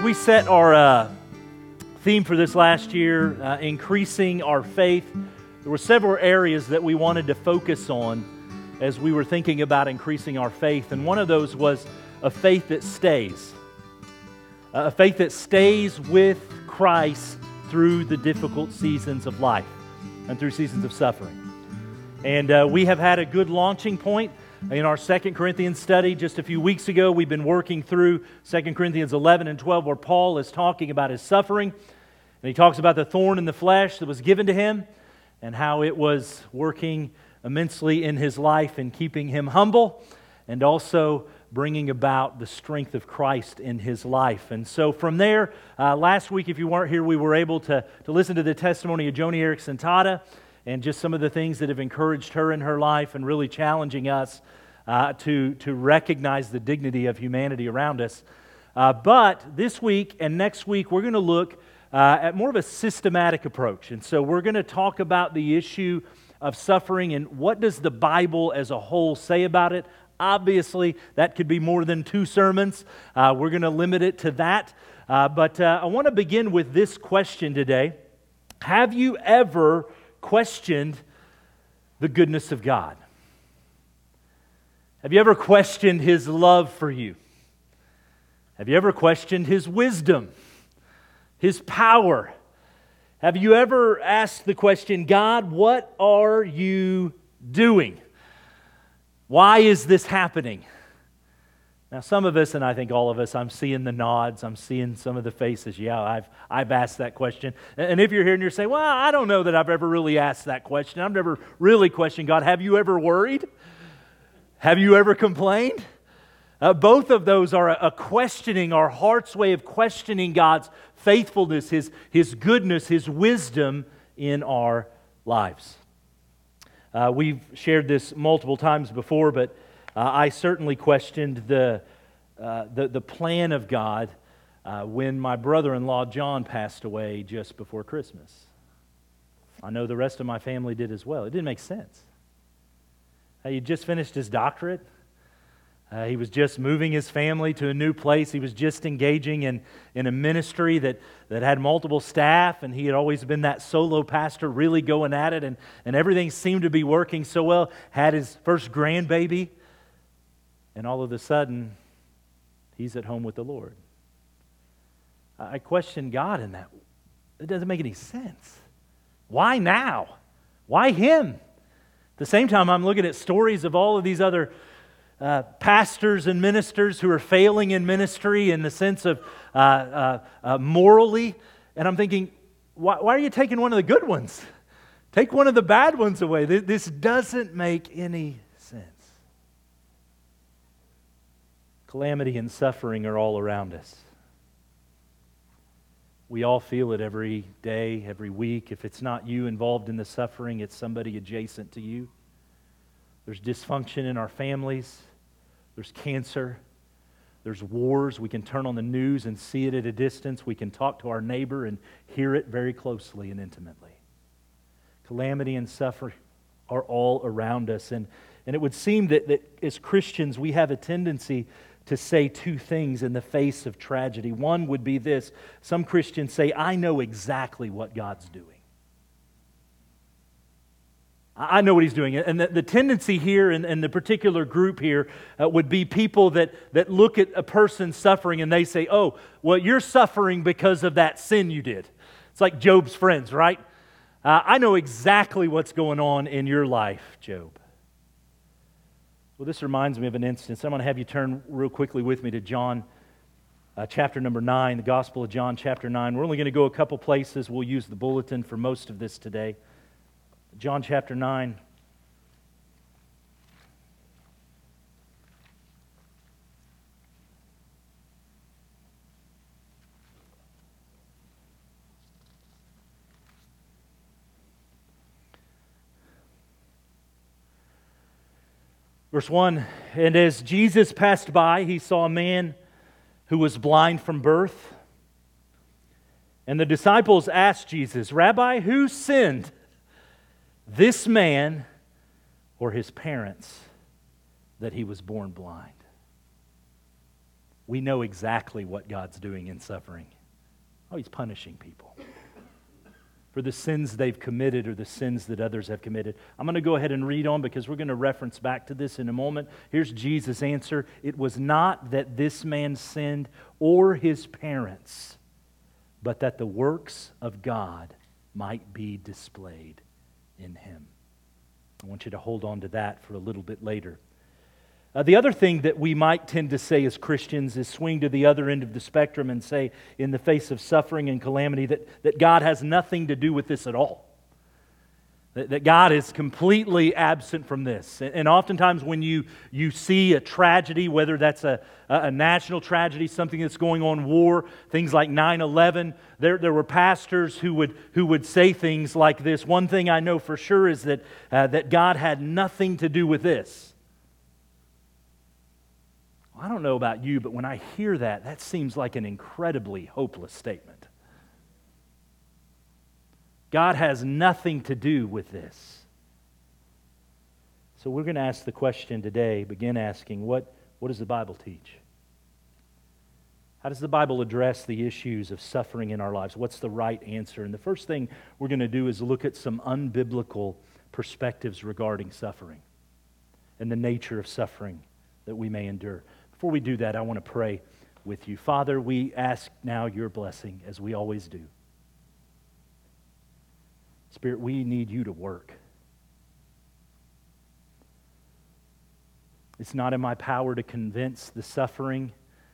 we set our theme for this last year, increasing our faith, there were several areas that we wanted to focus on as we were thinking about increasing our faith. And one of those was a faith that stays. A faith that stays with Christ through the difficult seasons of life and through seasons of suffering. And we have had a good launching point in our 2 Corinthians study. Just a few weeks ago, we've been working through 2 Corinthians 11 and 12, where Paul is talking about his suffering. And he talks about the thorn in the flesh that was given to him and how it was working immensely in his life and keeping him humble and also bringing about the strength of Christ in his life. And so from there, last week, if you weren't here, we were able to listen to the testimony of Joni Eareckson Tada and just some of the things that have encouraged her in her life and really challenging us to recognize the dignity of humanity around us. But this week and next week, we're going to look at more of a systematic approach. And so we're going to talk about the issue of suffering and what does the Bible as a whole say about it. Obviously, that could be more than 2 sermons. We're going to limit it to that. But I want to begin with this question today. Have you ever questioned the goodness of God? Have you ever questioned His love for you? Have you ever questioned His wisdom, His power? Have you ever asked the question, God, what are you doing? Why is this happening? Now, some of us, and I think all of us, I'm seeing the nods, I'm seeing some of the faces. Yeah, I've asked that question. And if you're here and you're saying, well, I don't know that I've ever really asked that question. I've never really questioned God. Have you ever worried? Have you ever complained? Both of those are a questioning, our heart's way of questioning God's faithfulness, His goodness, His wisdom in our lives. We've shared this multiple times before, but I certainly questioned the plan of God when my brother-in-law John passed away just before Christmas. I know the rest of my family did as well. It didn't make sense. He just finished his doctorate. He was just moving his family to a new place. He was just engaging in a ministry that had multiple staff, and he had always been that solo pastor, really going at it, and everything seemed to be working so well. Had his first grandbaby, and all of a sudden, he's at home with the Lord. I questioned God in that. It doesn't make any sense. Why now? Why him? At the same time, I'm looking at stories of all of these other pastors and ministers who are failing in ministry in the sense of morally, and I'm thinking, why are you taking one of the good ones? Take one of the bad ones away. This doesn't make any sense. Calamity and suffering are all around us. We all feel it every day, every week. If it's not you involved in the suffering, it's somebody adjacent to you. There's dysfunction in our families. There's cancer. There's wars. We can turn on the news and see it at a distance. We can talk to our neighbor and hear it very closely and intimately. Calamity and suffering are all around us. And it would seem that as Christians, we have a tendency to say 2 things in the face of tragedy. One would be this. Some Christians say, I know exactly what God's doing. I know what He's doing. And the tendency here and the particular group here would be people that look at a person suffering and they say, oh, well, you're suffering because of that sin you did. It's like Job's friends, right? I know exactly what's going on in your life, Job. Well, this reminds me of an instance. I'm going to have you turn real quickly with me to John chapter number 9, the Gospel of John chapter 9. We're only going to go a couple places. We'll use the bulletin for most of this today. John chapter 9. Verse 1, and as Jesus passed by, he saw a man who was blind from birth. And the disciples asked Jesus, Rabbi, who sinned, this man or his parents, that he was born blind? we know exactly what God's doing in suffering. Oh, He's punishing people for the sins they've committed or the sins that others have committed. I'm going to go ahead and read on because we're going to reference back to this in a moment. Here's Jesus' answer. It was not that this man sinned or his parents, but that the works of God might be displayed in him. I want you to hold on to that for a little bit later. The other thing that we might tend to say as Christians is swing to the other end of the spectrum and say, in the face of suffering and calamity, that God has nothing to do with this at all. That God is completely absent from this. And oftentimes when you see a tragedy, whether that's a national tragedy, something that's going on, war, things like 9/11, there were pastors who would say things like this. One thing I know for sure is that God had nothing to do with this. I don't know about you, but when I hear that, that seems like an incredibly hopeless statement. God has nothing to do with this. So we're going to ask the question today, begin asking, what does the Bible teach? How does the Bible address the issues of suffering in our lives? What's the right answer? And the first thing we're going to do is look at some unbiblical perspectives regarding suffering and the nature of suffering that we may endure. Before we do that, I want to pray with you. Father, we ask now your blessing, as we always do. Spirit, we need you to work. It's not in my power to convince the suffering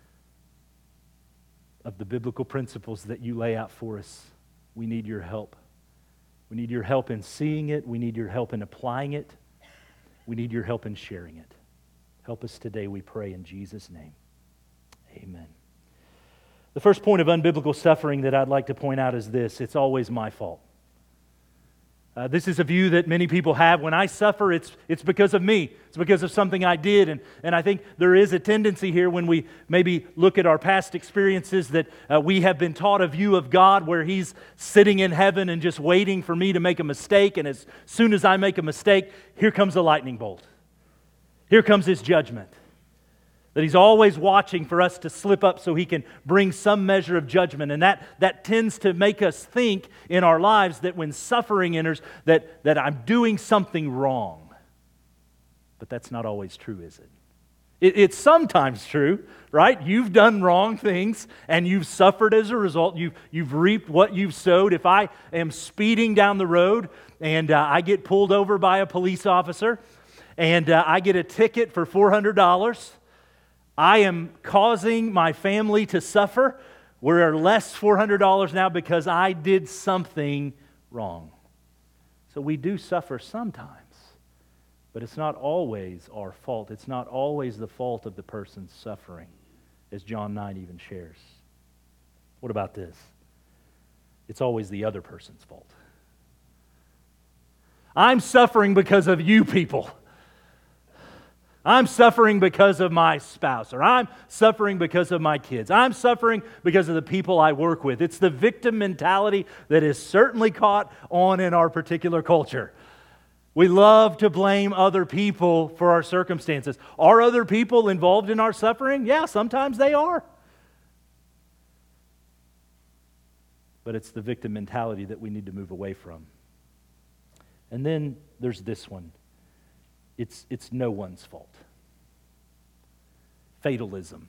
of the biblical principles that you lay out for us. We need your help. We need your help in seeing it. We need your help in applying it. We need your help in sharing it. Help us today, we pray in Jesus' name. Amen. The first point of unbiblical suffering that I'd like to point out is this: it's always my fault. This is a view that many people have. When I suffer, it's because of me. It's because of something I did. And I think there is a tendency here when we maybe look at our past experiences that we have been taught a view of God where He's sitting in heaven and just waiting for me to make a mistake. And as soon as I make a mistake, here comes a lightning bolt. Here comes His judgment. That He's always watching for us to slip up so He can bring some measure of judgment. And that tends to make us think in our lives that when suffering enters, that I'm doing something wrong. But that's not always true, is it? It's sometimes true, right? You've done wrong things and you've suffered as a result. You've reaped what you've sowed. If I am speeding down the road and I get pulled over by a police officer and I get a ticket for $400, I am causing my family to suffer. We're less $400 now because I did something wrong. So we do suffer sometimes, but it's not always our fault. It's not always the fault of the person suffering, as John 9 even shares. What about this? It's always the other person's fault. I'm suffering because of you people. I'm suffering because of my spouse, or I'm suffering because of my kids. I'm suffering because of the people I work with. It's the victim mentality that is certainly caught on in our particular culture. We love to blame other people for our circumstances. Are other people involved in our suffering? Yeah, sometimes they are. But it's the victim mentality that we need to move away from. And then there's this one. It's no one's fault. Fatalism.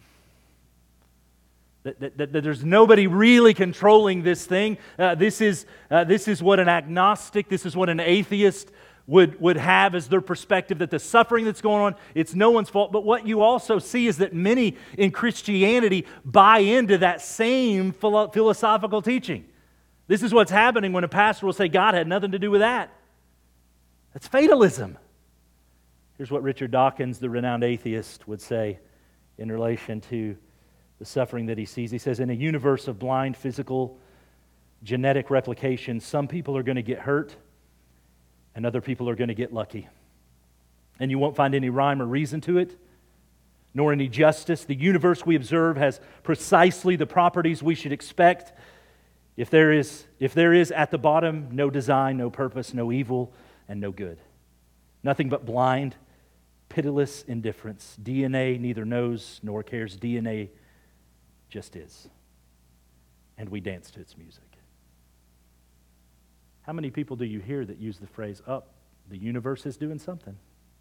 That there's nobody really controlling this thing. This is what an agnostic, this is what an atheist would have as their perspective, that the suffering that's going on, it's no one's fault. But what you also see is that many in Christianity buy into that same philosophical teaching. This is what's happening when a pastor will say God had nothing to do with that. That's fatalism. Here's what Richard Dawkins, the renowned atheist, would say in relation to the suffering that he sees. He says, in a universe of blind physical genetic replication, some people are going to get hurt and other people are going to get lucky. And you won't find any rhyme or reason to it, nor any justice. The universe we observe has precisely the properties we should expect. If there is at the bottom no design, no purpose, no evil, and no good. Nothing but blind, pitiless indifference. DNA neither knows nor cares. DNA just is. And we dance to its music. How many people do you hear that use the phrase, "Oh, the universe is doing something"?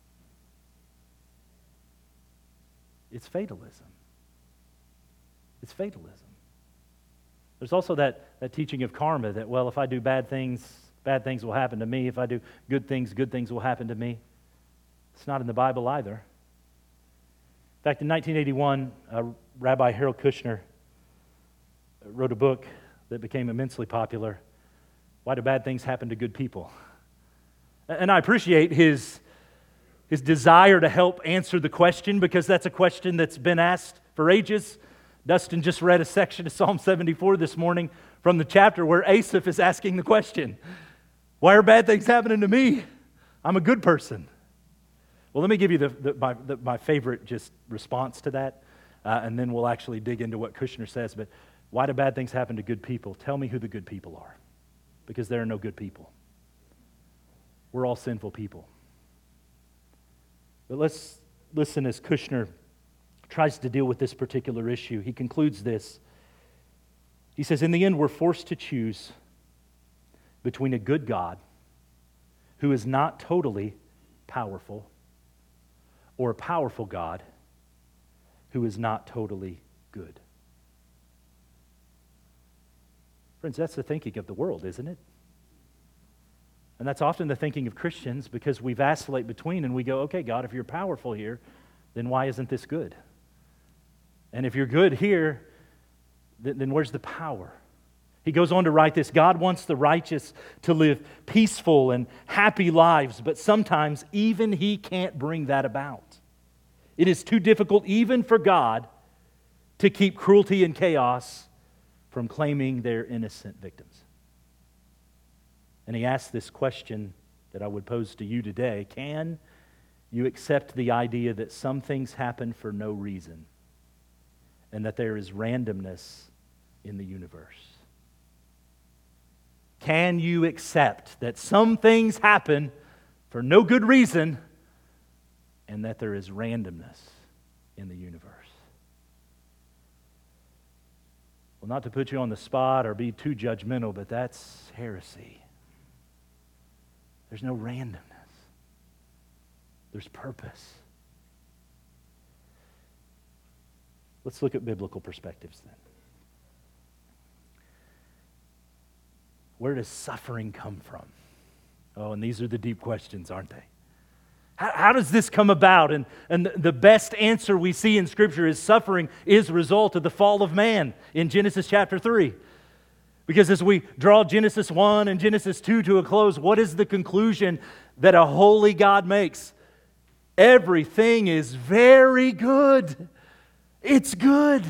It's fatalism. It's fatalism. There's also that teaching of karma that, well, if I do bad things will happen to me. If I do good things will happen to me. It's not in the Bible either. In fact, in 1981, Rabbi Harold Kushner wrote a book that became immensely popular, Why Do Bad Things Happen to Good People? And I appreciate his desire to help answer the question, because that's a question that's been asked for ages. Dustin just read a section of Psalm 74 this morning from the chapter where Asaph is asking the question, why are bad things happening to me? I'm a good person. Well, let me give you my favorite just response to that, and then we'll actually dig into what Kushner says. But why do bad things happen to good people? Tell me who the good people are, because there are no good people. We're all sinful people. But let's listen as Kushner tries to deal with this particular issue. He concludes this. He says, in the end, we're forced to choose between a good God who is not totally powerful or a powerful God who is not totally good. Friends, that's the thinking of the world, isn't it? And that's often the thinking of Christians, because we vacillate between and we go, okay, God, if you're powerful here, then why isn't this good? And if you're good here, then where's the power? He goes on to write this, God wants the righteous to live peaceful and happy lives, but sometimes even He can't bring that about. It is too difficult even for God to keep cruelty and chaos from claiming their innocent victims. And he asks this question that I would pose to you today. Can you accept the idea that some things happen for no reason and that there is randomness in the universe? Can you accept that some things happen for no good reason and that there is randomness in the universe? Well, not to put you on the spot or be too judgmental, but that's heresy. There's no randomness. There's purpose. Let's look at biblical perspectives then. Where does suffering come from? Oh, and these are the deep questions, aren't they? How does this come about? And the best answer we see in Scripture is suffering is a result of the fall of man in Genesis chapter 3. Because as we draw Genesis 1 and Genesis 2 to a close, what is the conclusion that a holy God makes? Everything is very good. It's good.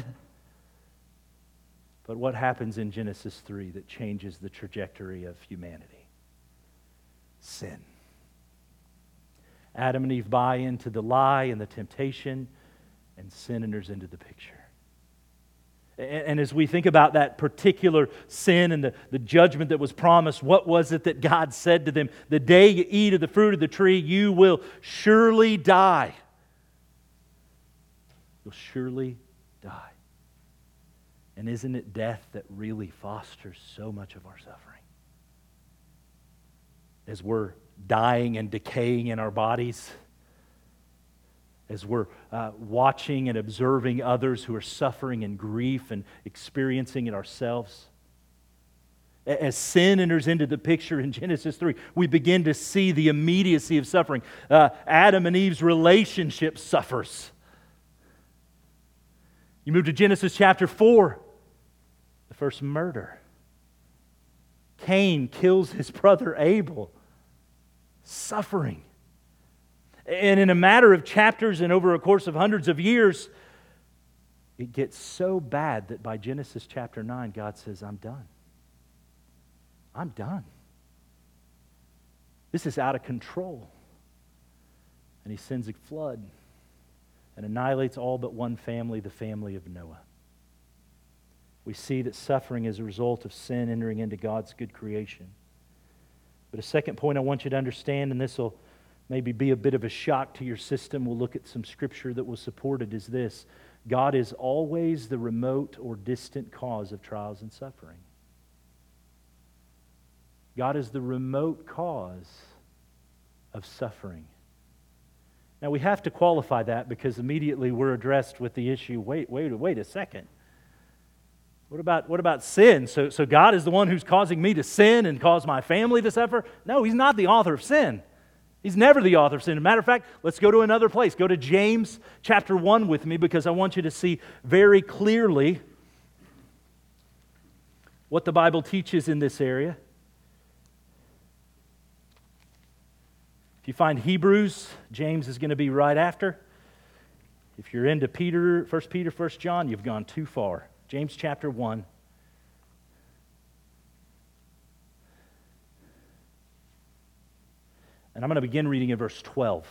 But what happens in Genesis 3 that changes the trajectory of humanity? Sin. Adam and Eve buy into the lie and the temptation, and sin enters into the picture. And as we think about that particular sin and the judgment that was promised, what was it that God said to them? The day you eat of the fruit of the tree, you will surely die. You'll surely die. And isn't it death that really fosters so much of our suffering? As we're dying and decaying in our bodies, as we're watching and observing others who are suffering in grief and experiencing it ourselves. As sin enters into the picture in Genesis 3, we begin to see the immediacy of suffering. Adam and Eve's relationship suffers. You move to Genesis chapter 4, the first murder. Cain kills his brother Abel. Suffering. And in a matter of chapters and over a course of hundreds of years, it gets so bad that by Genesis chapter 9, God says, I'm done. I'm done. This is out of control. And He sends a flood and annihilates all but one family, the family of Noah. We see that suffering is a result of sin entering into God's good creation. But a second point I want you to understand, and this will maybe be a bit of a shock to your system, we'll look at some scripture that will support it, is this. God is always the remote or distant cause of trials and suffering. God is the remote cause of suffering. Now we have to qualify that because immediately we're addressed with the issue, wait a second. What about sin? So God is the one who's causing me to sin and cause my family to suffer? No, He's not the author of sin. He's never the author of sin. As a matter of fact, let's go to another place. Go to James chapter 1 with me because I want you to see very clearly what the Bible teaches in this area. If you find Hebrews, James is going to be right after. If you're into Peter, 1 Peter, 1 John, you've gone too far. James chapter 1. And I'm going to begin reading in verse 12.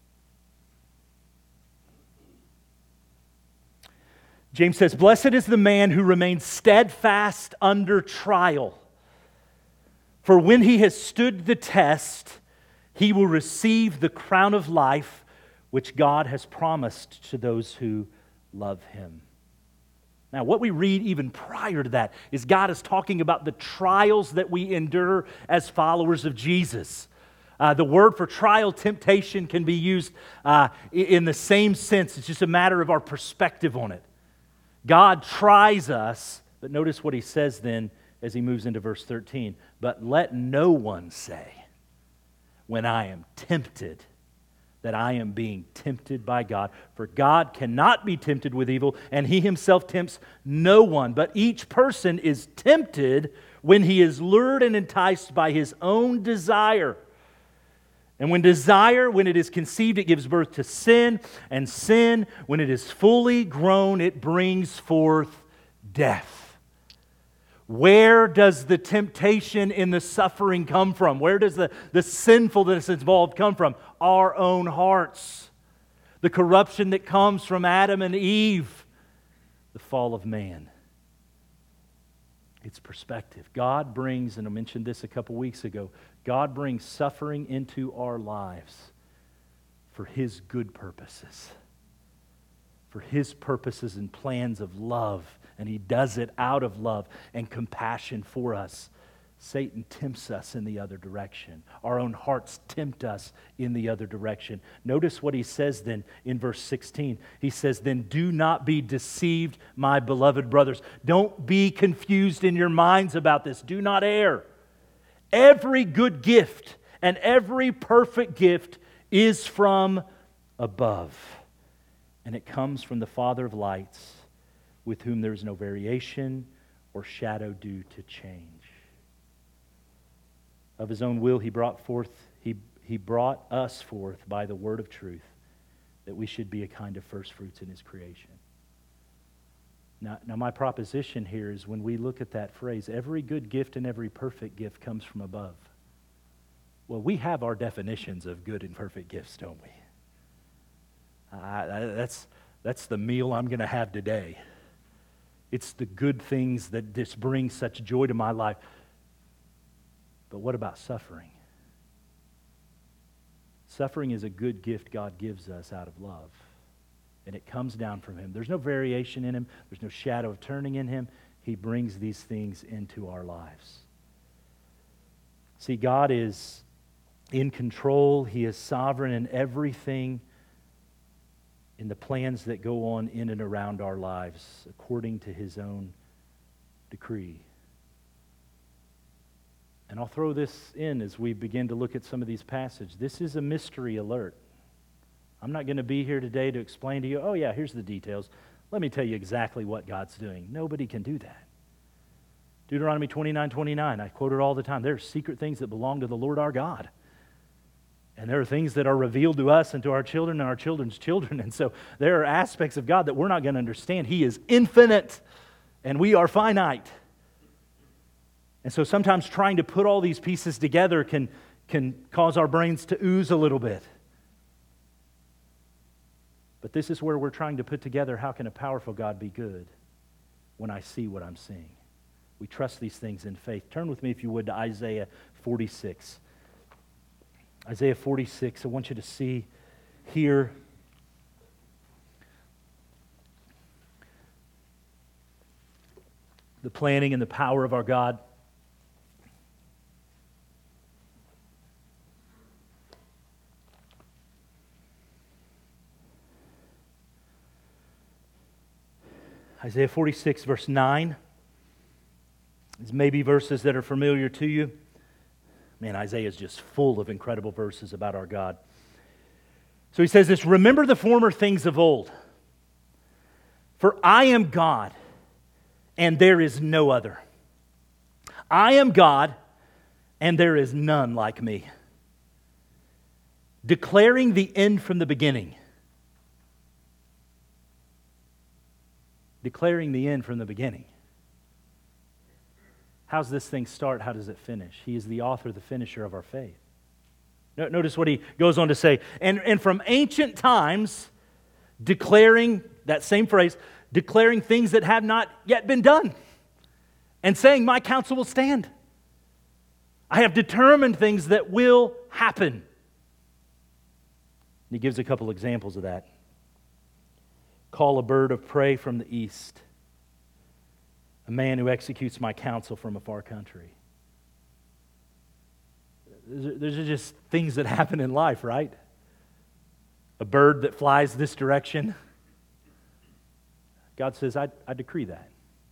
James says, "Blessed is the man who remains steadfast under trial. For when he has stood the test, he will receive the crown of life which God has promised to those who love Him." Now, what we read even prior to that is God is talking about the trials that we endure as followers of Jesus. The word for trial, temptation, can be used in the same sense. It's just a matter of our perspective on it. God tries us, but notice what He says then as He moves into verse 13. "But let no one say, when I am tempted, that I am being tempted by God. For God cannot be tempted with evil, and He Himself tempts no one. But each person is tempted when he is lured and enticed by his own desire. And when desire, when it is conceived, it gives birth to sin. And sin, when it is fully grown, it brings forth death." Where does the temptation in the suffering come from? Where does the sinfulness involved come from? Our own hearts. The corruption that comes from Adam and Eve. The fall of man. It's perspective. God brings, and I mentioned this a couple weeks ago, God brings suffering into our lives for His good purposes. For His purposes and plans of love. And He does it out of love and compassion for us. Satan tempts us in the other direction. Our own hearts tempt us in the other direction. Notice what he says then in verse 16. He says, "Then do not be deceived, my beloved brothers." Don't be confused in your minds about this. Do not err. Every good gift and every perfect gift is from above. And it comes from the Father of lights, with whom there is no variation or shadow due to change. Of His own will He brought us forth by the word of truth, that we should be a kind of first fruits in His creation. Now my proposition here is when we look at that phrase, every good gift and every perfect gift comes from above. Well, we have our definitions of good and perfect gifts, don't we? That's the meal I'm going to have today. It's the good things that just bring such joy to my life. But what about suffering? Suffering is a good gift God gives us out of love. And it comes down from Him. There's no variation in Him. There's no shadow of turning in Him. He brings these things into our lives. See, God is in control. He is sovereign in everything, in the plans that go on in and around our lives according to His own decree. And I'll throw this in as we begin to look at some of these passages. This is a mystery alert. I'm not going to be here today to explain to you, oh yeah, here's the details. Let me tell you exactly what God's doing. Nobody can do that. Deuteronomy 29:29, I quote it all the time. There are secret things that belong to the Lord our God. And there are things that are revealed to us and to our children and our children's children. And so there are aspects of God that we're not going to understand. He is infinite and we are finite. And so sometimes trying to put all these pieces together can cause our brains to ooze a little bit. But this is where we're trying to put together, how can a powerful God be good when I see what I'm seeing? We trust these things in faith. Turn with me, if you would, to Isaiah 46. Isaiah 46, I want you to see here the planning and the power of our God. Isaiah 46, verse 9. These may be verses that are familiar to you. Man, Isaiah is just full of incredible verses about our God. So he says this, remember the former things of old. For I am God, and there is no other. I am God, and there is none like me. Declaring the end from the beginning. Declaring the end from the beginning. How's this thing start? How does it finish? He is the author, the finisher of our faith. Notice what he goes on to say. And from ancient times, declaring, that same phrase, declaring things that have not yet been done. And saying, my counsel will stand. I have determined things that will happen. And he gives a couple examples of that. Call a bird of prey from the east. A man who executes my counsel from a far country. Those are just things that happen in life, right? A bird that flies this direction. God says, I decree that.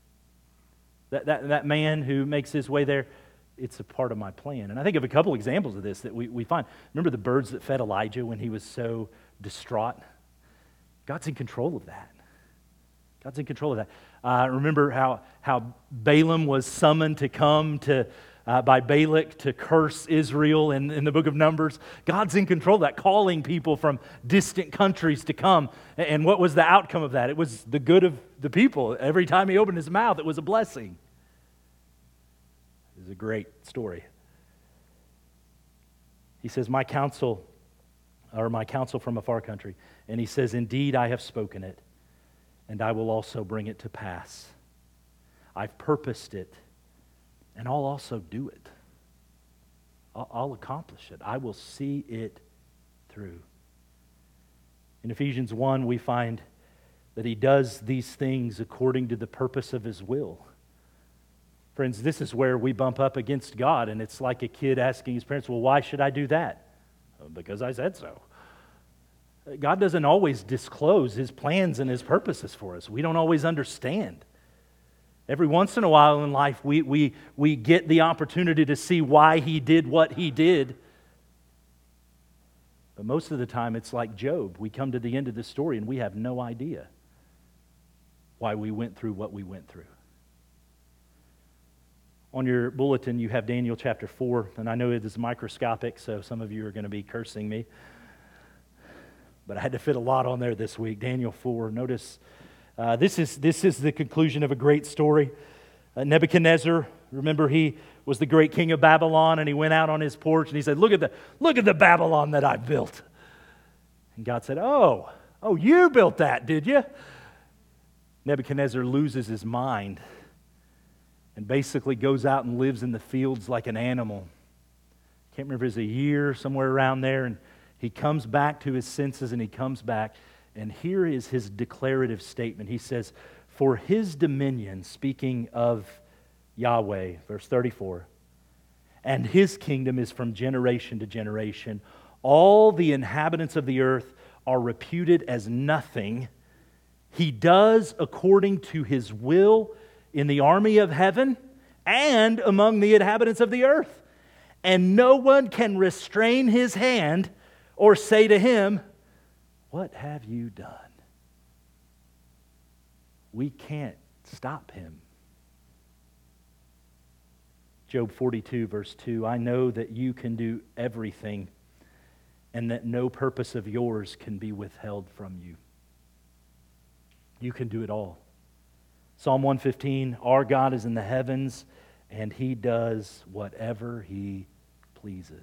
That man who makes his way there, it's a part of my plan. And I think of a couple examples of this that we find. Remember the birds that fed Elijah when he was so distraught? God's in control of that. God's in control of that. Remember how Balaam was summoned to come by Balak to curse Israel in the book of Numbers? God's in control of that, calling people from distant countries to come. And what was the outcome of that? It was the good of the people. Every time he opened his mouth, it was a blessing. It was a great story. He says, my counsel from a far country. And he says, indeed, I have spoken it, and I will also bring it to pass. I've purposed it, and I'll also do it. I'll accomplish it. I will see it through. In Ephesians 1, we find that he does these things according to the purpose of his will. Friends, this is where we bump up against God, and it's like a kid asking his parents, well, why should I do that? Because I said so. God doesn't always disclose his plans and his purposes for us. We don't always understand. Every once in a while in life, we get the opportunity to see why he did what he did. But most of the time, it's like Job. We come to the end of the story and we have no idea why we went through what we went through. On your bulletin, you have Daniel chapter 4, and I know it is microscopic, so some of you are going to be cursing me. But I had to fit a lot on there this week. Daniel 4. Notice this is the conclusion of a great story. Nebuchadnezzar, remember he was the great king of Babylon, and he went out on his porch and he said, look at the Babylon that I built. And God said, oh, you built that, did you? Nebuchadnezzar loses his mind and basically goes out and lives in the fields like an animal. Can't remember if it was a year, somewhere around there, and he comes back to his senses, and he comes back, and here is his declarative statement. He says, for his dominion, speaking of Yahweh, verse 34, and his kingdom is from generation to generation. All the inhabitants of the earth are reputed as nothing. He does according to his will in the army of heaven and among the inhabitants of the earth. And no one can restrain his hand or say to him, what have you done? We can't stop him. Job 42, verse 2, I know that you can do everything and that no purpose of yours can be withheld from you. You can do it all. Psalm 115, our God is in the heavens and he does whatever he pleases.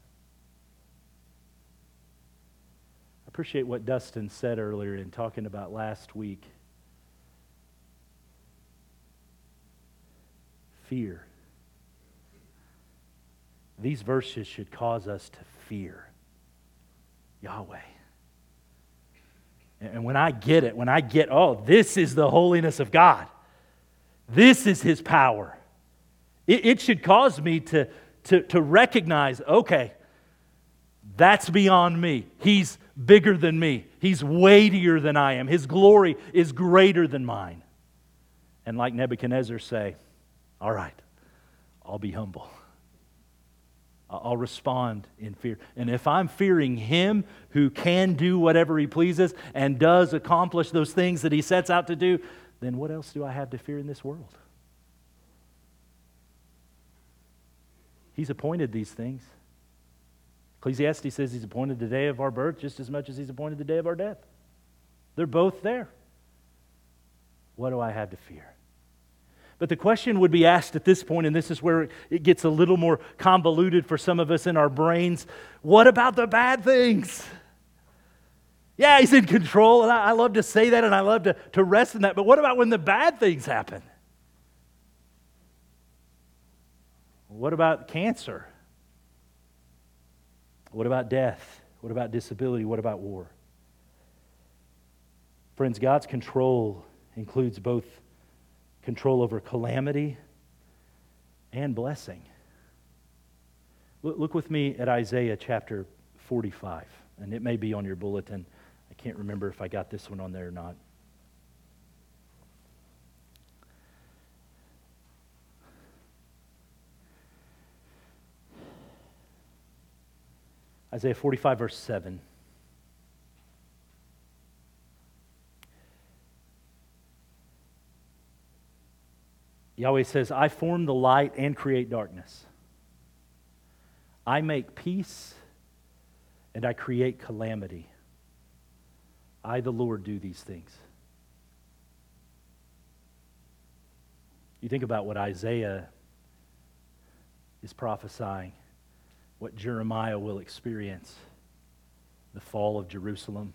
I appreciate what Dustin said earlier in talking about last week. Fear. These verses should cause us to fear Yahweh. And when I get it, oh, this is the holiness of God. This is His power. It should cause me to recognize, okay, that's beyond me. He's bigger than me. He's weightier than I am. His glory is greater than mine. And like Nebuchadnezzar say, all right, I'll be humble. I'll respond in fear. And if I'm fearing Him who can do whatever He pleases and does accomplish those things that He sets out to do, then what else do I have to fear in this world? He's appointed these things. Ecclesiastes says He's appointed the day of our birth just as much as He's appointed the day of our death. They're both there. What do I have to fear? But the question would be asked at this point, and this is where it gets a little more convoluted for some of us in our brains. What about the bad things? Yeah, He's in control, and I love to say that, and I love to rest in that. But what about when the bad things happen? What about cancer? What about death? What about disability? What about war? Friends, God's control includes both control over calamity and blessing. Look with me at Isaiah chapter 45, and it may be on your bulletin. I can't remember if I got this one on there or not. Isaiah 45, verse 7. Yahweh says, I form the light and create darkness. I make peace and I create calamity. I, the Lord, do these things. You think about what Isaiah is prophesying, what Jeremiah will experience, the fall of Jerusalem.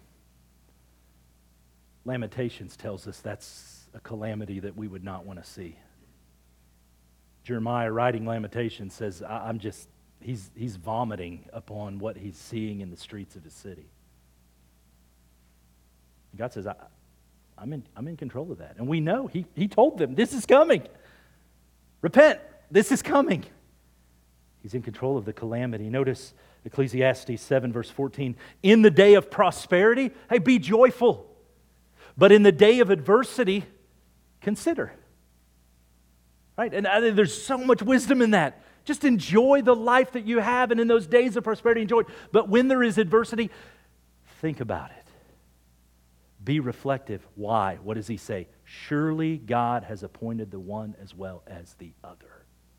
Lamentations tells us that's a calamity that we would not want to see. Jeremiah, writing Lamentations, says, he's vomiting upon what he's seeing in the streets of his city. God says, I'm in control of that. And we know, he told them, this is coming. Repent, this is coming. He's in control of the calamity. Notice Ecclesiastes 7, verse 14. In the day of prosperity, hey, be joyful. But in the day of adversity, consider. Right? And there's so much wisdom in that. Just enjoy the life that you have, and in those days of prosperity, enjoy it. But when there is adversity, think about it. Be reflective. Why? What does he say? Surely God has appointed the one as well as the other.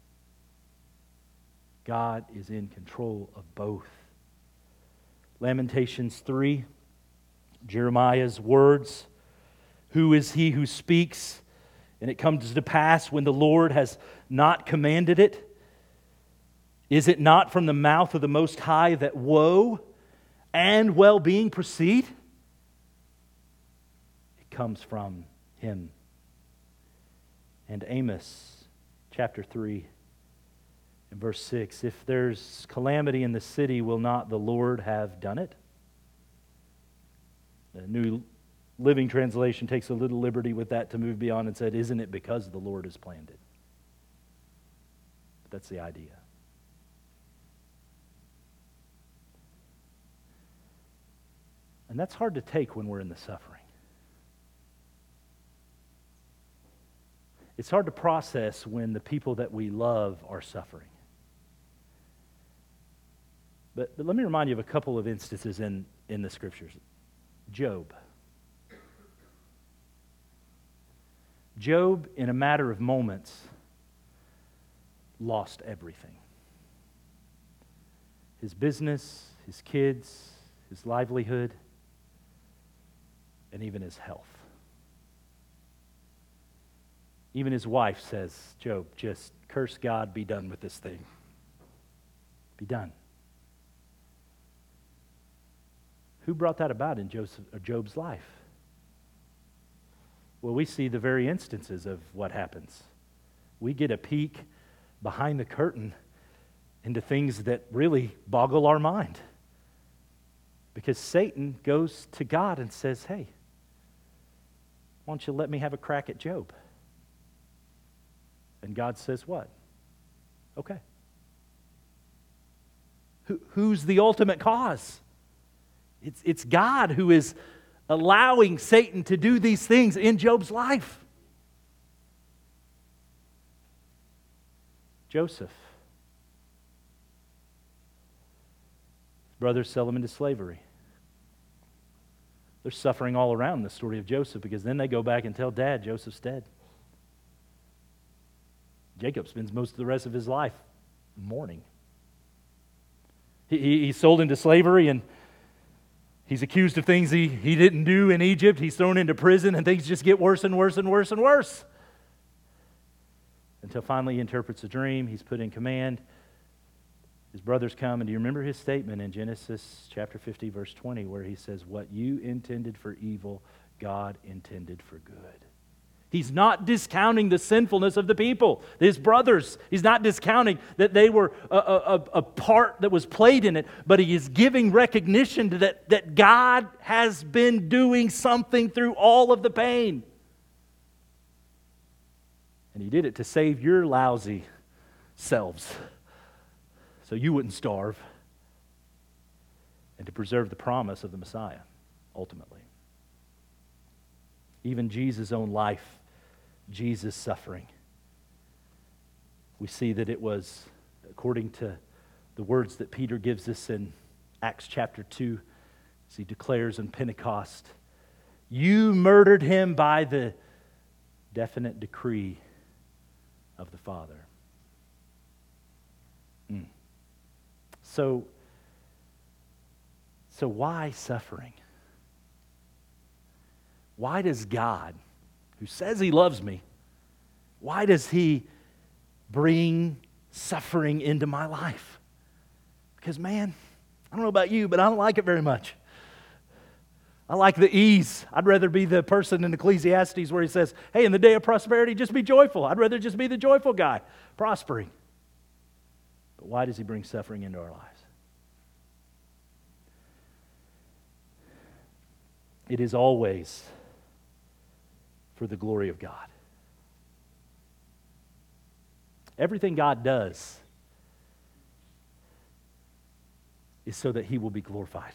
God is in control of both. Lamentations 3, Jeremiah's words. Who is he who speaks, and it comes to pass when the Lord has not commanded it? Is it not from the mouth of the Most High that woe and well-being proceed? It comes from Him. And Amos chapter 3 and verse 6, if there's calamity in the city, will not the Lord have done it? The New Living Translation takes a little liberty with that to move beyond and said, isn't it because the Lord has planned it? But that's the idea. And that's hard to take when we're in the suffering. It's hard to process when the people that we love are suffering. But let me remind you of a couple of instances in the Scriptures. Job. Job, in a matter of moments, lost everything. His business, his kids, his livelihood, and even his health. Even his wife says, Job, just curse God, be done with this thing. Be done. Who brought that about in Job's life? Well, we see the very instances of what happens. We get a peek behind the curtain into things that really boggle our mind. Because Satan goes to God and says, hey, why don't you let me have a crack at Job? And God says what? Okay. Who's the ultimate cause? It's God who is allowing Satan to do these things in Job's life. Joseph. His brothers sell him into slavery. They're suffering all around the story of Joseph, because then they go back and tell Dad Joseph's dead. Jacob spends most of the rest of his life mourning. He's sold into slavery, and he's accused of things he didn't do in Egypt. He's thrown into prison, and things just get worse and worse and worse and worse. Until finally he interprets a dream. He's put in command. His brothers come, and do you remember his statement in Genesis chapter 50, verse 20, where he says, "What you intended for evil, God intended for good." He's not discounting the sinfulness of the people, his brothers. He's not discounting that they were a part that was played in it, but he is giving recognition to that God has been doing something through all of the pain. And he did it to save your lousy selves, so you wouldn't starve, and to preserve the promise of the Messiah, ultimately. Even Jesus' own life, Jesus' suffering, we see that it was, according to the words that Peter gives us in Acts chapter 2, as he declares on Pentecost, "You murdered him by the definite decree of the Father." So why suffering? Why does God, who says he loves me, why does he bring suffering into my life? Because, man, I don't know about you, but I don't like it very much. I like the ease. I'd rather be the person in Ecclesiastes where he says, hey, in the day of prosperity, just be joyful. I'd rather just be the joyful guy, prospering. But why does he bring suffering into our lives? It is always for the glory of God. Everything God does is so that he will be glorified.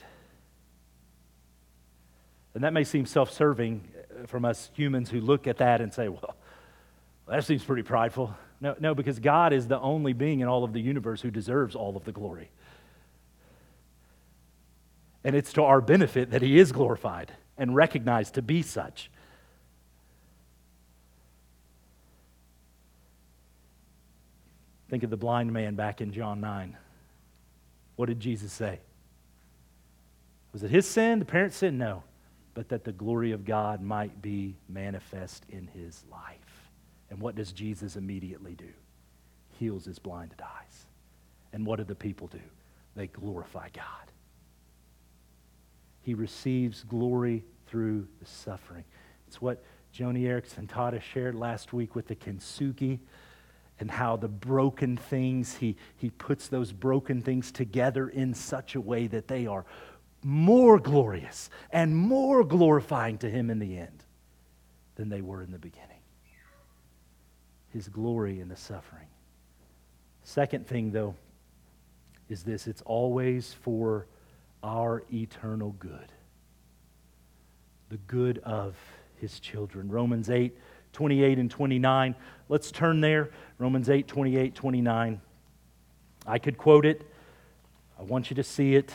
And that may seem self-serving from us humans who look at that and say, well, that seems pretty prideful. No, because God is the only being in all of the universe who deserves all of the glory. And it's to our benefit that he is glorified and recognized to be such. Think of the blind man back in John 9. What did Jesus say? Was it his sin? The parents' sin? No. But that the glory of God might be manifest in his life. And what does Jesus immediately do? Heals his blinded eyes. And what do the people do? They glorify God. He receives glory through the suffering. It's what Joni Eareckson taught us, shared last week with the Kintsugi, and how the broken things, he puts those broken things together in such a way that they are more glorious and more glorifying to him in the end than they were in the beginning. His glory in the suffering. Second thing, though, is this: it's always for our eternal good. The good of his children. Romans 8, 28 and 29. Let's turn there. Romans 8, 28, 29. I could quote it. I want you to see it.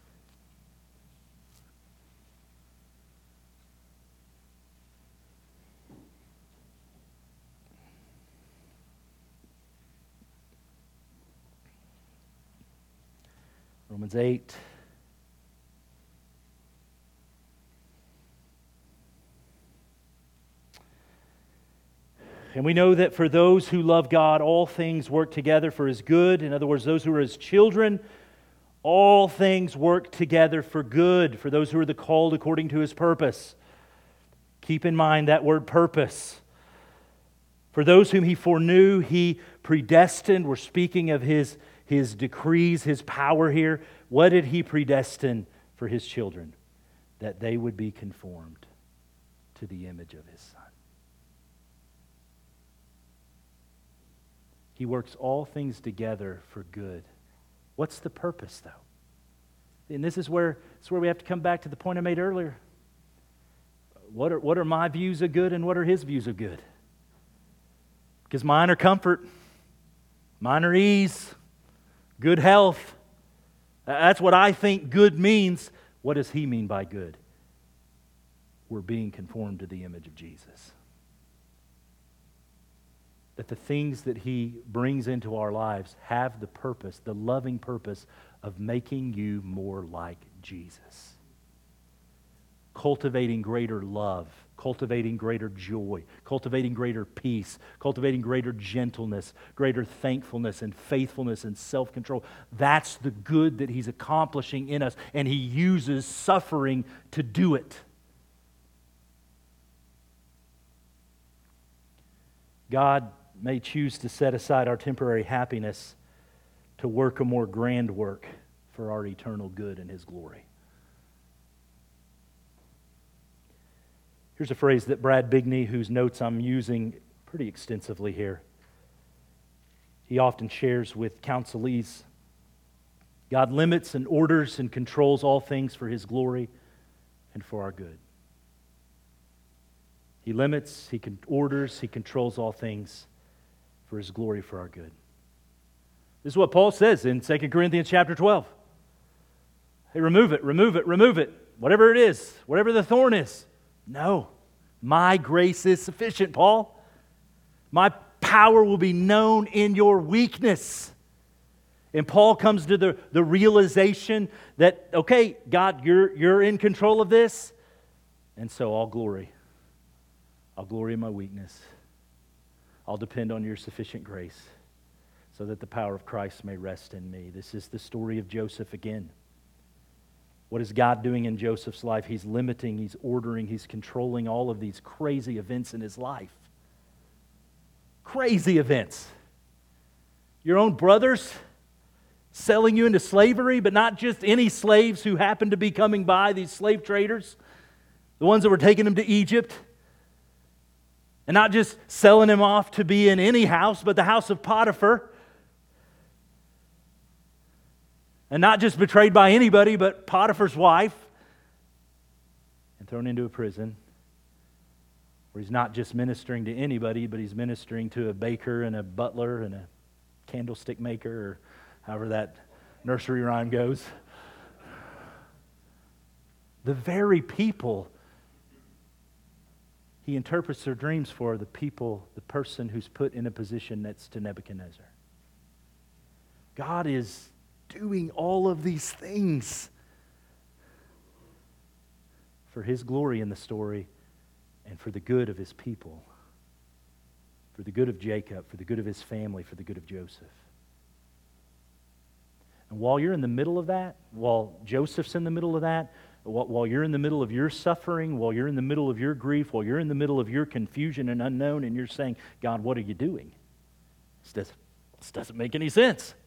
Romans 8. And we know that for those who love God, all things work together for his good. In other words, those who are his children, all things work together for good, for those who are the called according to his purpose. Keep in mind that word purpose. For those whom he foreknew, he predestined. We're speaking of his decrees, his power here. What did he predestine for his children? That they would be conformed to the image of his Son. He works all things together for good. What's the purpose, though? And this is where we have to come back to the point I made earlier. What are my views of good and what are His views of good? Because mine are comfort, mine are ease, good health. That's what I think good means. What does He mean by good? We're being conformed to the image of Jesus. That the things that He brings into our lives have the purpose, the loving purpose of making you more like Jesus. Cultivating greater love, cultivating greater joy, cultivating greater peace, cultivating greater gentleness, greater thankfulness and faithfulness and self-control. That's the good that He's accomplishing in us, and He uses suffering to do it. God may choose to set aside our temporary happiness to work a more grand work for our eternal good and His glory. Here's a phrase that Brad Bigney, whose notes I'm using pretty extensively here, he often shares with counselees. God limits and orders and controls all things for His glory and for our good. He limits, He orders, He controls all things for His glory, for our good. This is what Paul says in 2 Corinthians chapter 12. Hey, remove it, remove it, remove it. Whatever it is, whatever the thorn is. No, my grace is sufficient, Paul. My power will be known in your weakness. And Paul comes to the realization that, okay, God, you're in control of this, and so I'll glory in my weakness. I'll depend on your sufficient grace so that the power of Christ may rest in me. This is the story of Joseph again. What is God doing in Joseph's life? He's limiting, He's ordering, He's controlling all of these crazy events in his life. Crazy events. Your own brothers selling you into slavery, but not just any slaves who happened to be coming by, these slave traders, the ones that were taking him to Egypt. And not just selling him off to be in any house, but the house of Potiphar. And not just betrayed by anybody, but Potiphar's wife. And thrown into a prison where he's not just ministering to anybody, but he's ministering to a baker and a butler and a candlestick maker, or however that nursery rhyme goes. The very people He interprets their dreams for, the people, the person who's put in a position next to Nebuchadnezzar. God is doing all of these things for His glory in the story and for the good of His people, for the good of Jacob, for the good of his family, for the good of Joseph. And while you're in the middle of that, while Joseph's in the middle of that, while you're in the middle of your suffering, while you're in the middle of your grief, while you're in the middle of your confusion and unknown, and you're saying, God, what are you doing? This doesn't make any sense.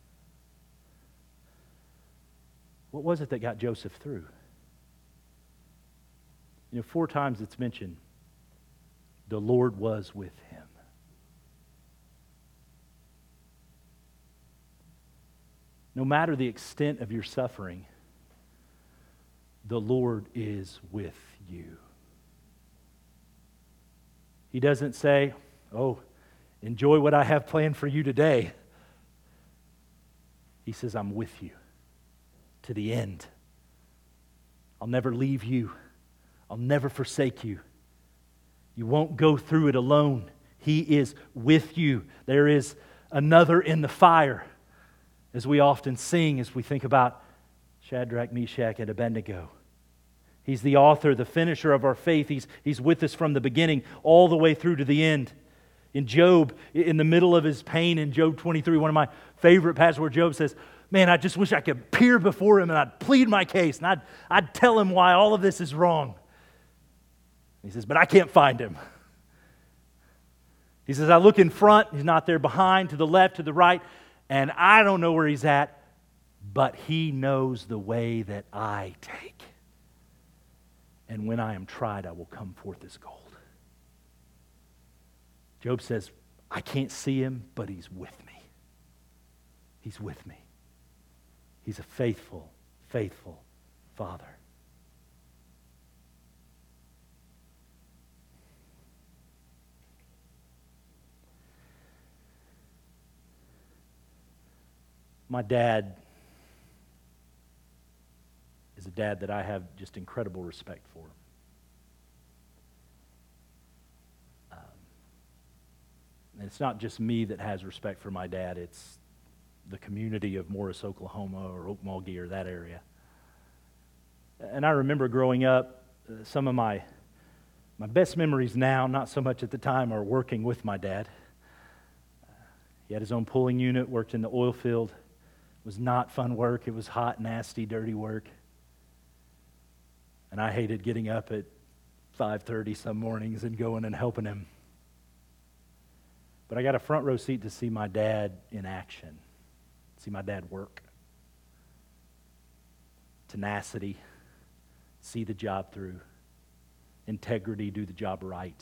What was it that got Joseph through? 4 times it's mentioned, the Lord was with him. No matter the extent of your suffering, the Lord is with you. He doesn't say, oh, enjoy what I have planned for you today. He says, I'm with you to the end. I'll never leave you. I'll never forsake you. You won't go through it alone. He is with you. There is another in the fire, as we often sing as we think about Shadrach, Meshach, and Abednego. He's the author, the finisher of our faith. He's with us from the beginning all the way through to the end. In Job, in the middle of his pain, in Job 23, one of my favorite passages where Job says, man, I just wish I could appear before him and I'd plead my case and I'd tell him why all of this is wrong. He says, but I can't find him. He says, I look in front, he's not there, behind, to the left, to the right, and I don't know where he's at, but he knows the way that I take. And when I am tried, I will come forth as gold. Job says, I can't see him, but he's with me. He's with me. He's a faithful, faithful Father. My dad is a dad that I have just incredible respect for. And it's not just me that has respect for my dad, it's the community of Morris, Oklahoma, or Okmulgee, or that area. And I remember growing up, some of my best memories now, not so much at the time, are working with my dad. He had his own pulling unit, worked in the oil field. It was not fun work. It was hot, nasty, dirty work. And I hated getting up at 5:30 some mornings and going and helping him. But I got a front row seat to see my dad in action, see my dad work. Tenacity, see the job through. Integrity, do the job right.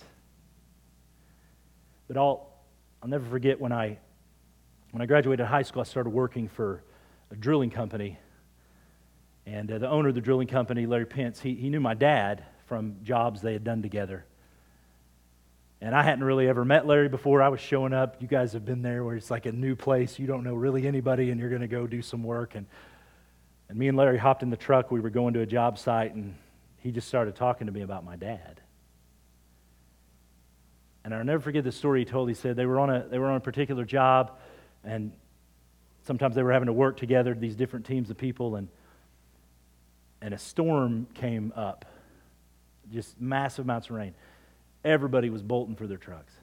But I'll never forget when I graduated high school, I started working for a drilling company. And the owner of the drilling company, Larry Pence, he knew my dad from jobs they had done together. And I hadn't really ever met Larry before. I was showing up. You guys have been there where it's like a new place. You don't know really anybody, and you're going to go do some work. And me and Larry hopped in the truck. We were going to a job site, and he just started talking to me about my dad. And I'll never forget the story he told. He said they were on a particular job, and sometimes they were having to work together, these different teams of people, and a storm came up, just massive amounts of rain. Everybody was bolting for their trucks.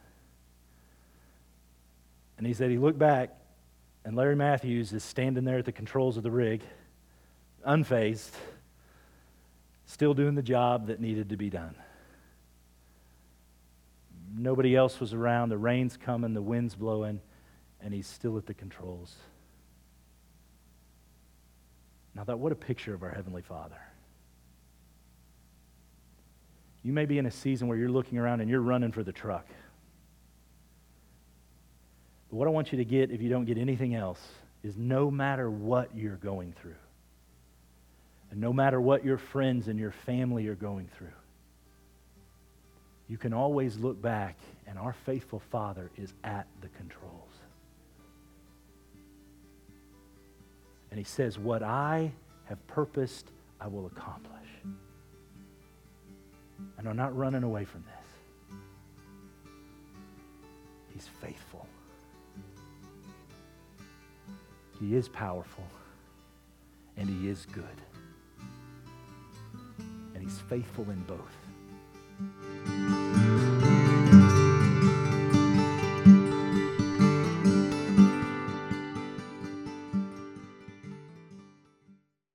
And he said he looked back, and Larry Matthews is standing there at the controls of the rig, unfazed, still doing the job that needed to be done. Nobody else was around. The rain's coming, the wind's blowing, and he's still at the controls. Now, what a picture of our Heavenly Father. You may be in a season where you're looking around and you're running for the truck. But what I want you to get, if you don't get anything else, is no matter what you're going through, and no matter what your friends and your family are going through, you can always look back, and our faithful Father is at the controls. And He says, what I have purposed, I will accomplish. And I'm not running away from this. He's faithful. He is powerful. And He is good. And He's faithful in both.